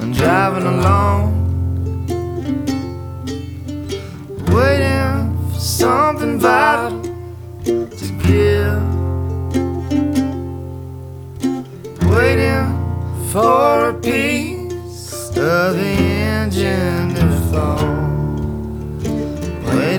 I'm driving along, waiting for something vital to give, waiting for a piece of the engine to fall.